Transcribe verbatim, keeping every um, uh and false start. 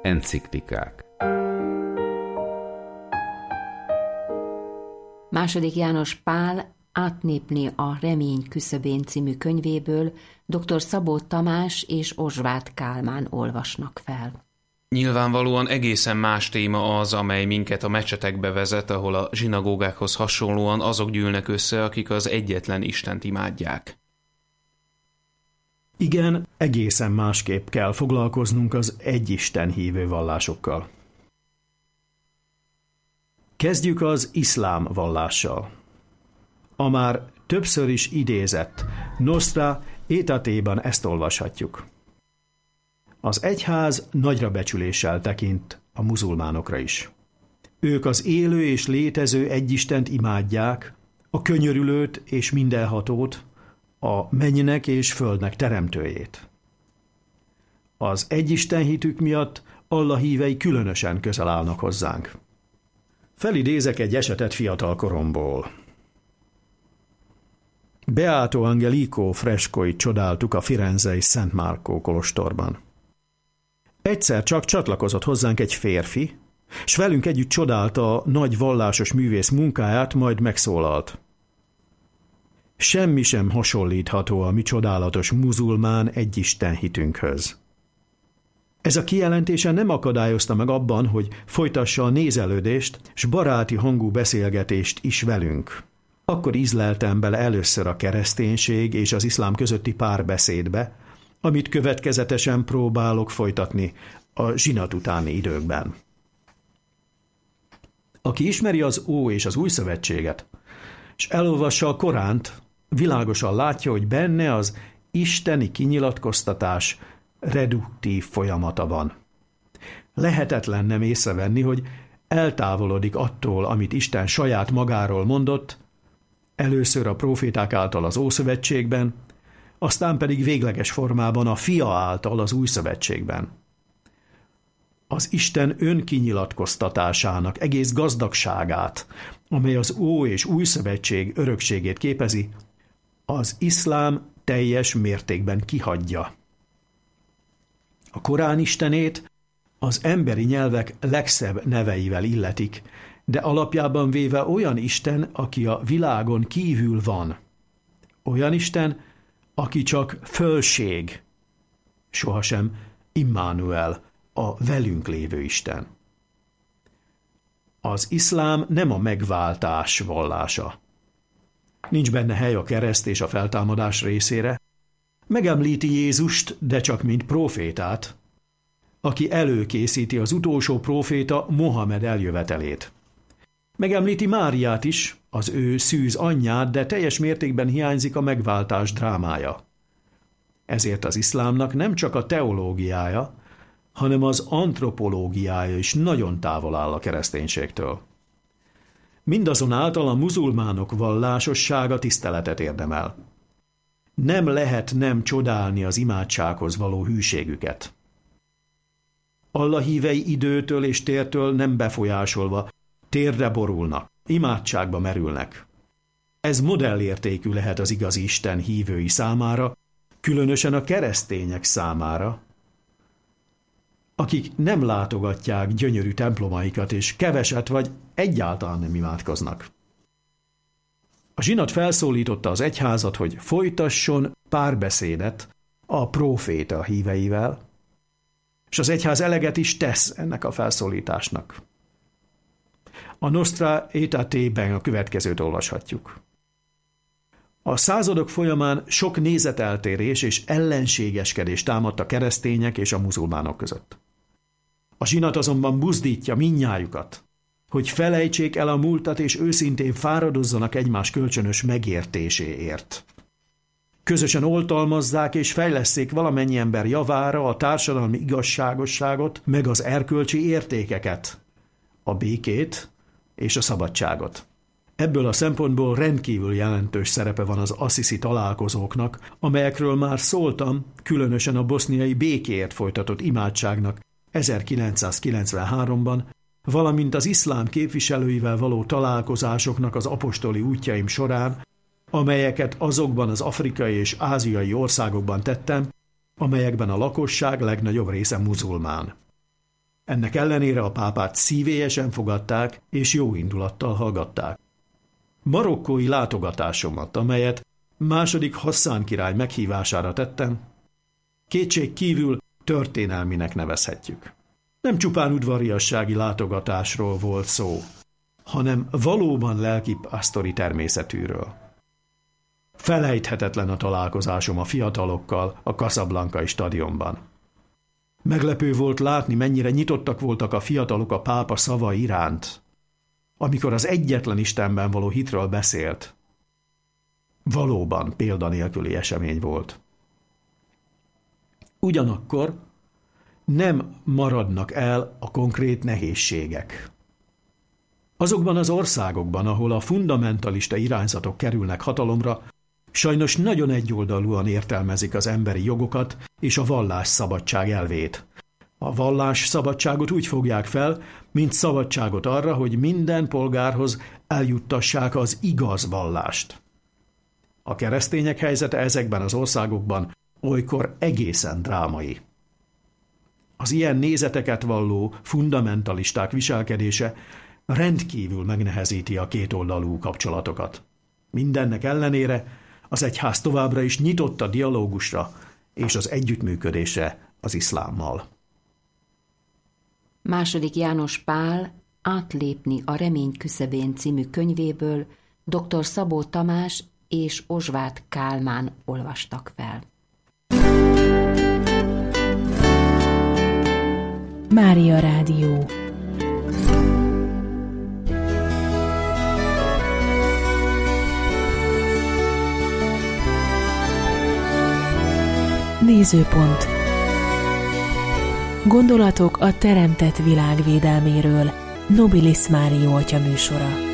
Enciklikák. Második János Pál Átnépni a remény küszöbén című könyvéből dr. Szabó Tamás és Ozsvát Kálmán olvasnak fel. Nyilvánvalóan egészen más téma az, amely minket a mecsetekbe vezet, ahol a zsinagógákhoz hasonlóan azok gyűlnek össze, akik az egyetlen Istent imádják. Igen, egészen másképp kell foglalkoznunk az egyisten hívő vallásokkal. Kezdjük az iszlám vallással. A már többször is idézett Nostra Aetate-ban ezt olvashatjuk. Az egyház nagyra becsüléssel tekint a muzulmánokra is. Ők az élő és létező egyistent imádják, a könyörülőt és mindenhatót, a mennynek és földnek teremtőjét. Az egyisten hitük miatt Allah hívei különösen közel állnak hozzánk. Felidézek egy esetet fiatal koromból. Beato Angelico freskóit csodáltuk a firenzei Szent Márkó kolostorban. Egyszer csak csatlakozott hozzánk egy férfi, s velünk együtt csodálta a nagy vallásos művész munkáját, majd megszólalt. Semmi sem hasonlítható a mi csodálatos muzulmán egyisten hitünkhöz. Ez a kijelentése nem akadályozta meg abban, hogy folytassa a nézelődést s baráti hangú beszélgetést is velünk. Akkor ízleltem bele először a kereszténység és az iszlám közötti párbeszédbe, amit következetesen próbálok folytatni a zsinat utáni időkben. Aki ismeri az Ó és az Új Szövetséget, és elolvassa a Koránt, világosan látja, hogy benne az isteni kinyilatkoztatás reduktív folyamata van. Lehetetlen nem észrevenni, hogy eltávolodik attól, amit Isten saját magáról mondott, először a próféták által az Ószövetségben, aztán pedig végleges formában a Fia által az Új Szövetségben. Az Isten önkinyilatkoztatásának egész gazdagságát, amely az Ó és Új Szövetség örökségét képezi, az iszlám teljes mértékben kihagyja. A Korán istenét az emberi nyelvek legszebb neveivel illetik, de alapjában véve olyan Isten, aki a világon kívül van. Olyan Isten, aki csak fölség, sohasem Immanuel, a velünk lévő Isten. Az iszlám nem a megváltás vallása. Nincs benne hely a kereszt és a feltámadás részére. Megemlíti Jézust, de csak mint prófétát, aki előkészíti az utolsó próféta Mohamed eljövetelét. Megemlíti Máriát is, az ő szűz anyját, de teljes mértékben hiányzik a megváltás drámája. Ezért az iszlámnak nem csak a teológiája, hanem az antropológiája is nagyon távol áll a kereszténységtől. Mindazonáltal a muzulmánok vallásossága tiszteletet érdemel. Nem lehet nem csodálni az imádsághoz való hűségüket. Allah hívei időtől és tértől nem befolyásolva térre borulnak, imádságba merülnek. Ez modellértékű lehet az igazi Isten hívői számára, különösen a keresztények számára, akik nem látogatják gyönyörű templomaikat, és keveset vagy egyáltalán nem imádkoznak. A zsinat felszólította az egyházat, hogy folytasson párbeszédet a próféta híveivel, és az egyház eleget is tesz ennek a felszólításnak. A Nostra Aetate-ben a következőt olvashatjuk. A századok folyamán sok nézeteltérés és ellenségeskedés támadt a keresztények és a muzulmánok között. A zsinat azonban buzdítja mindnyájukat, hogy felejtsék el a múltat és őszintén fáradozzanak egymás kölcsönös megértéséért. Közösen oltalmazzák és fejlesszék valamennyi ember javára a társadalmi igazságosságot, meg az erkölcsi értékeket, a békét és a szabadságot. Ebből a szempontból rendkívül jelentős szerepe van az assziszi találkozóknak, amelyekről már szóltam, különösen a boszniai békéért folytatott imádságnak ezerkilencszázkilencvenháromban, valamint az iszlám képviselőivel való találkozásoknak az apostoli útjaim során, amelyeket azokban az afrikai és ázsiai országokban tettem, amelyekben a lakosság legnagyobb része muzulmán. Ennek ellenére a pápát szívélyesen fogadták és jó indulattal hallgatták. Marokkói látogatásomat, amelyet második Hasszán király meghívására tettem, kétség kívül történelminek nevezhetjük. Nem csupán udvariassági látogatásról volt szó, hanem valóban lelkipásztori természetűről. Felejthetetlen a találkozásom a fiatalokkal a Casablancai stadionban. Meglepő volt látni, mennyire nyitottak voltak a fiatalok a pápa szava iránt, amikor az egyetlen Istenben való hitről beszélt. Valóban példanélküli esemény volt. Ugyanakkor nem maradnak el a konkrét nehézségek. Azokban az országokban, ahol a fundamentalista irányzatok kerülnek hatalomra, sajnos nagyon egyoldalúan értelmezik az emberi jogokat és a vallásszabadság elvét. A vallásszabadságot úgy fogják fel, mint szabadságot arra, hogy minden polgárhoz eljuttassák az igaz vallást. A keresztények helyzete ezekben az országokban olykor egészen drámai. Az ilyen nézeteket valló fundamentalisták viselkedése rendkívül megnehezíti a kétoldalú kapcsolatokat. Mindennek ellenére az egyház továbbra is nyitott a dialógusra és az együttműködésre az iszlámmal. Második János Pál Átlépni a remény küszöbén című könyvéből dr. Szabó Tamás és Ozsvát Kálmán olvastak fel. Mária Rádió. Nézőpont. Gondolatok a teremtett világ védelméről. Nobilis Mário atya műsora.